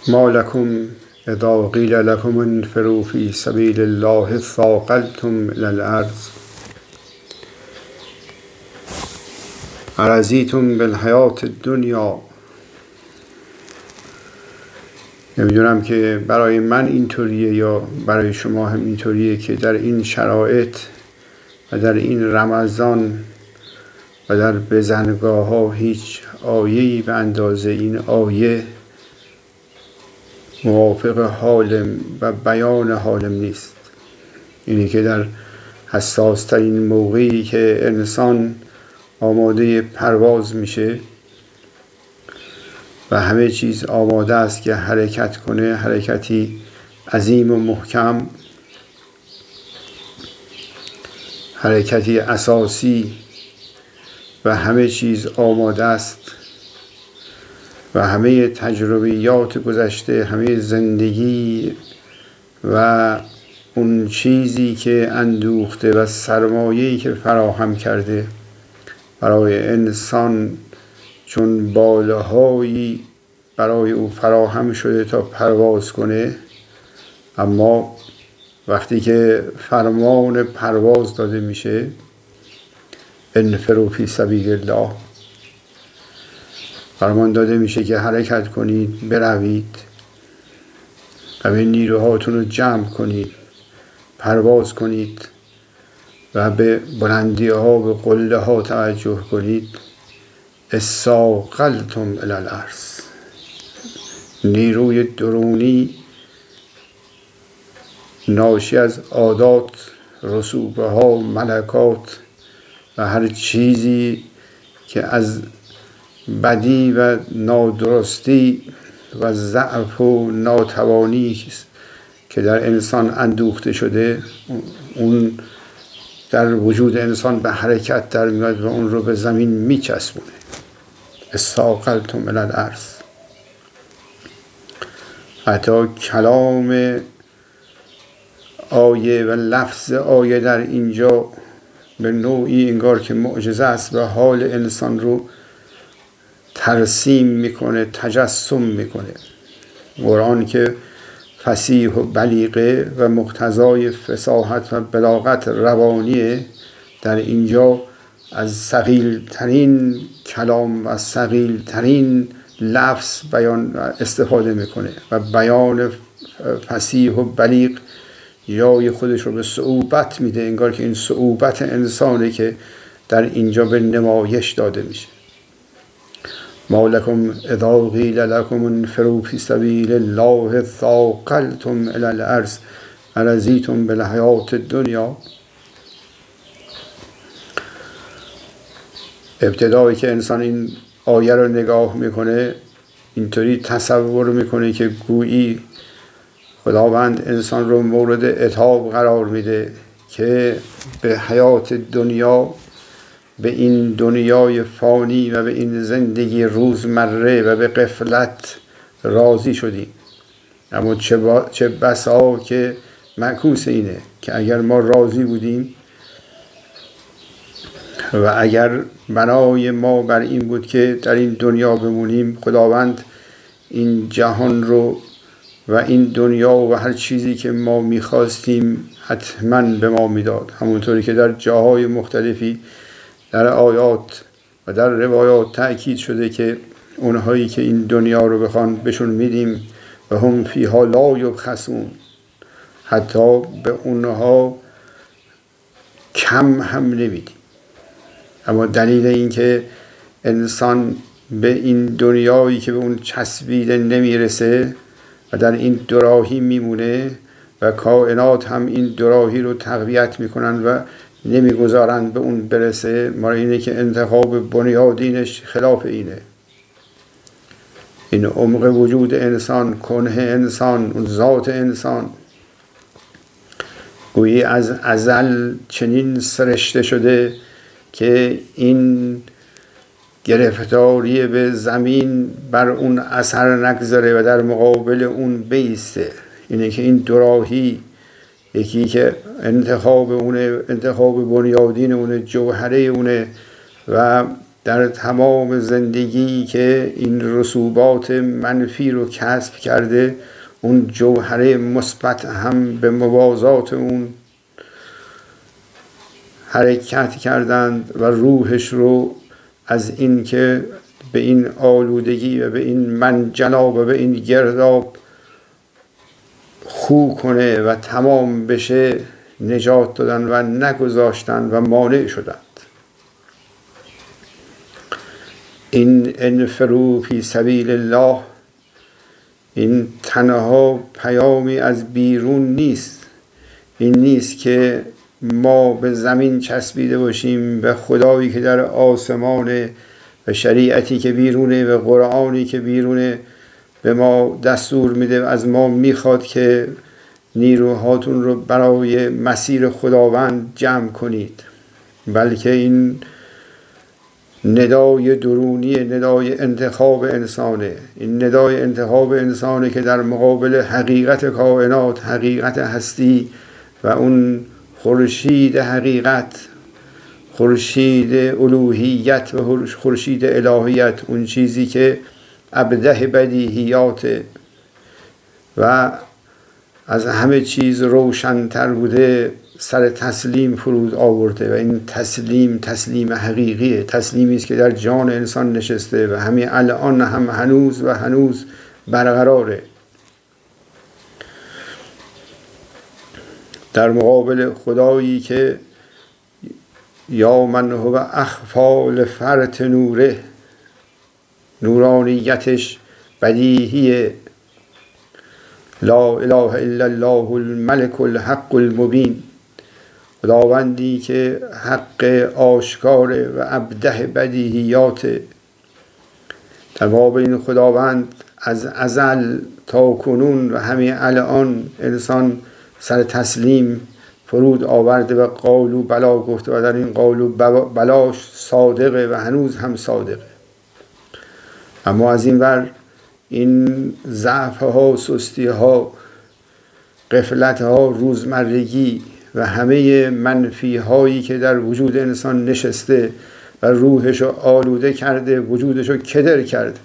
ما لكم اذا قیل لكم انفروا في سبیل الله اثاقلتم الی الارض ارضیتم بالحیاة الدنیا. نمیدونم که برای من اینطوریه یا برای شما هم اینطوریه که در این شرایط و در این رمضان و در بزنگاه ها هیچ آیه‌ای به اندازه این آیه موافق حالم و بیان حالم نیست. اینی که در حساس ترین موقعی که انسان آماده پرواز میشه و همه چیز آماده است که حرکت کنه، حرکتی عظیم و محکم، حرکتی اساسی و همه چیز آماده است و همه تجربیات گذشته، همه زندگی و اون چیزی که اندوخته و سرمایه‌ای که فراهم کرده برای انسان چون بالهایی برای او فراهم شده تا پرواز کنه، اما وقتی که فرمان پرواز داده میشه، انفروا فی سبیل الله، فرمان داده میشه که حرکت کنید، بروید و به نیروهاتون رو جمع کنید، پرواز کنید و به بلندی ها، به قله ها توجه کنید. اثاقلتم الی الارض، نیروی درونی ناشی از عادات، رسوبه ها، ملکات و هر چیزی که از بدی و نادرستی و ضعف و ناتوانی که در انسان اندوخته شده، اون در وجود انسان به حرکت در میاد و اون رو به زمین میچسبونه. اثاقلتم الی الارض. حتی کلام آیه و لفظ آیه در اینجا به نوعی انگار که معجزه است و حال انسان رو ترسیم میکنه، تجسم میکنه. قرآن که فصیح و بلیغه و مقتضای فصاحت و بلاغت روانیه، در اینجا از ثقیل ترین کلام و از ثقیل ترین لفظ بیان استفاده میکنه و بیان فصیح و بلیغ جای خودش رو به صعوبت میده، انگار که این صعوبت انسانه که در اینجا به نمایش داده میشه. ما لکم اذا قیل لکم انفروا فی سبیل الله اثاقلتم الی الارض ارضیتم بالحیاة الدنیا. ابتدایی که انسان این آیه رو نگاه میکنه، اینطوری تصور میکنه که گویی خداوند انسان رو مورد عتاب قرار میده که به حیات دنیا، به این دنیای فانی و به این زندگی روزمره و به غفلت راضی شدیم. اما چه بسا که معکوس اینه که اگر ما راضی بودیم و اگر بنای ما بر این بود که در این دنیا بمونیم، خداوند این جهان رو و این دنیا و هر چیزی که ما میخواستیم حتما به ما میداد. همونطوری که در جاهای مختلفی در آیات و در روایات تأکید شده که اونهایی که این دنیا رو بخوان بهشون میدیم و هم فیها لا یبخسون، حتی به اونها کم هم نمیدیم. اما دلیل این که انسان به این دنیایی که به اون چسبیده نمیرسه و در این دوراهی میمونه و کائنات هم این دوراهی رو تقویت میکنن و نمیگذارن به اون برسه، ما اینه که انتخاب بنیادینش خلاف اینه. این عمق وجود انسان، کنه انسان، اون ذات انسان گویی از ازل چنین سرشته شده که این گرفتاری به زمین بر اون اثر نگذاره و در مقابل اون بیسته. اینه که این دوراهی، یکی که انتخاب اونه، انتخاب بنیادین اونه، جوهره اونه و در تمام زندگی که این رسوبات منفی رو کسب کرده، اون جوهره مثبت هم به موازات اون حرکت کردند و روحش رو از این که به این آلودگی و به این منجناب و به این گرداب خو کنه و تمام بشه نجات دادن و نگذاشتن و مانع شدند. این انفروا فی سبیل الله، این تنها پیامی از بیرون نیست. این نیست که ما به زمین چسبیده باشیم، به خدایی که در آسمانه و شریعتی که بیرونه و قرآنی که بیرونه به ما دستور میده، از ما میخواد که نیروهاتون رو برای مسیر خداوند جمع کنید. بلکه این ندای درونی، ندای انتخاب انسانه. این ندای انتخاب انسانه که در مقابل حقیقت کائنات، حقیقت هستی و اون خورشید حقیقت، خورشید الوهیت و خورشید الهیت، اون چیزی که ابده بدیهیات و از همه چیز روشن‌تر بوده، سر تسلیم فرود آورده. و این تسلیم حقیقیه، تسلیمی است که در جان انسان نشسته و همین الان هم هنوز برقراره. در مقابل خدایی که یا من هو اخفی لفرط نوره، نورانیتش بدیهیه. لا اله الا الله الملك الحق المبین، خداوندی که حق آشکاره و ابده بدیهیاته. در مقابل این خداوند از ازل تا کنون و همین الان انسان سر تسلیم فرود آورده و قالوا بلا گفته و در این قالوا بلاش صادقه و هنوز هم صادقه. اما از این ور این ضعف ها، سستی ها، غفلت ها، روزمرگی و همه منفی هایی که در وجود انسان نشسته و روحش رو آلوده کرده، وجودش رو کدر کرده،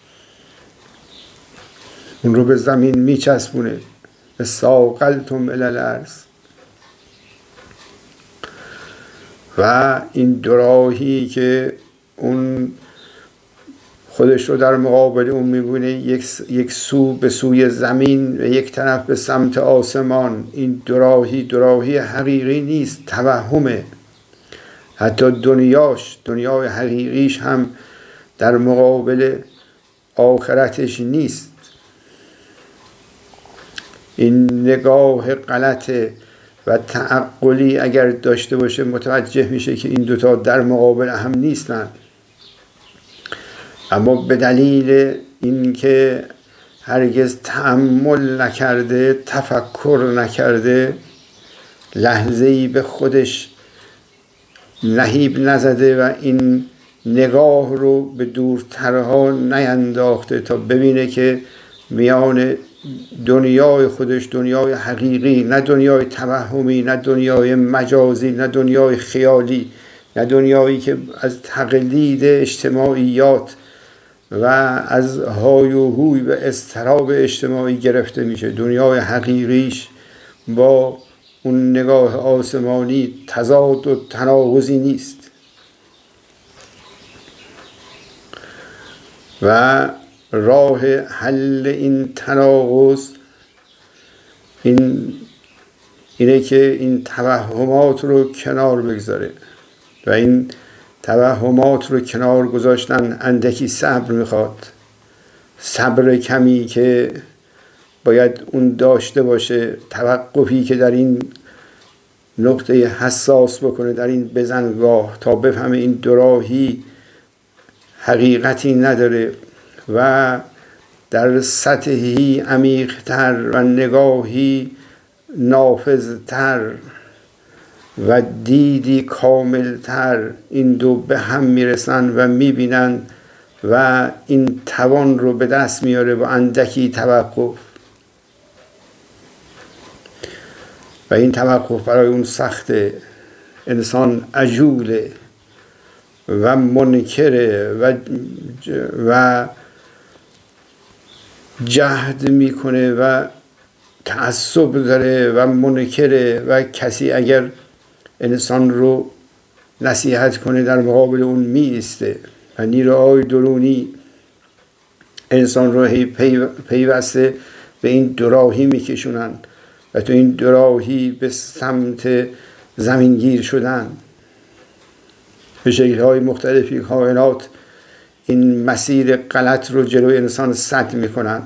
اون رو به زمین میچسبونه. استاقلتم الی الارض. و این دوراهی که اون خودش رو در مقابل اون میبونه، یک سو به سوی زمین و یک طرف به سمت آسمان. این دوراهی حقیقی نیست، توهمه. حتی دنیای حقیقیش هم در مقابل آخرتش نیست. این نگاه غلطه و تعقلی اگر داشته باشه متوجه میشه که این دوتا در مقابل هم نیستن. اما به دلیل اینکه هرگز تأمل نکرده، تفکر نکرده، لحظه‌ای به خودش نهیب نزده و این نگاه رو به دورترها نینداخته تا ببینه که میان دنیای خودش، دنیای حقیقی، نه دنیای توهمی، نه دنیای مجازی، نه دنیای خیالی، نه دنیایی که از تقلید اجتماعیات و از های و هوی و اضطراب اجتماعی گرفته میشه. دنیای حقیقیش با اون نگاه آسمانی تضاد و تناقضی نیست. و راه حل این تناقض اینه که این توهمات رو کنار بگذاره. و این توهمات رو کنار گذاشتن اندکی صبر میخواد، صبر کمی که باید اون داشته باشه، توقفی که در این نقطه حساس بکنه، در این بزنگاه، تا بفهمه این دوراهی حقیقتی نداره و در سطحی عمیق‌تر و نگاهی نافذتر و دیدی کاملتر این دو به هم میرسن و میبینن و این توان رو به دست میاره با اندکی توقف. و این توقف برای اون سخته. انسان عجوله و منکره و جهد میکنه و تعصب داره و منکره و کسی اگر انسان رو نصیحت کنه در مقابل اون می ایسته و نیروهای درونی انسان رو پیوسته به این دوراهی میکشونن و تو این دوراهی به سمت زمینگیر شدن. به شکل‌های مختلفی کائنات این مسیر غلط رو جلوی انسان سد میکنن.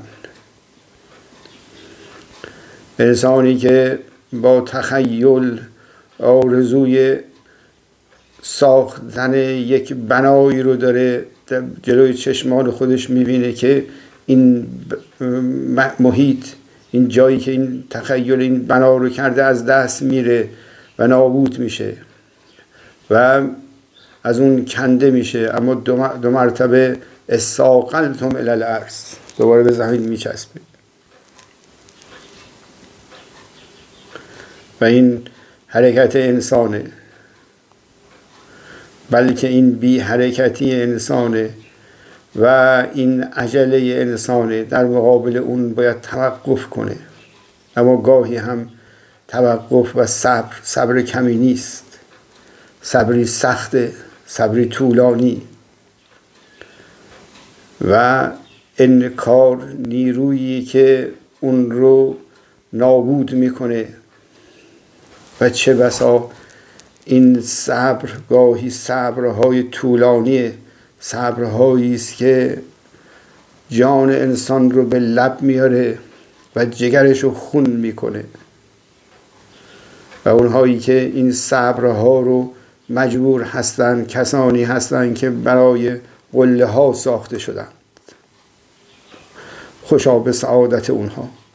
انسانی که با تخیل آرزوی ساختن یک بنایی رو داره جلوی چشمان خودش میبینه که این محیط، این جایی که این تخیل این بنا رو کرده از دست میره و نابود میشه و از اون کنده میشه، اما دو مرتبه استاقلتم الی الارض، دوباره به زمین میچسبه. و این حرکت انسانه، بلکه این بی حرکتی انسانه و این عجله انسانه. در مقابل اون باید توقف کنه، اما گاهی هم توقف و صبر کمی نیست، صبری سخته، صبری طولانی و انکار نیرویی که اون رو نابود میکنه. و چه بسا این صبر گاهی صبرهای طولانی، صبرهایی است که جان انسان رو به لب میاره و جگرش رو خون میکنه. و اونهایی که این صبرها رو مجبور هستند کسانی هستند که برای قله ها ساخته شدند. خوشا به سعادت اونها.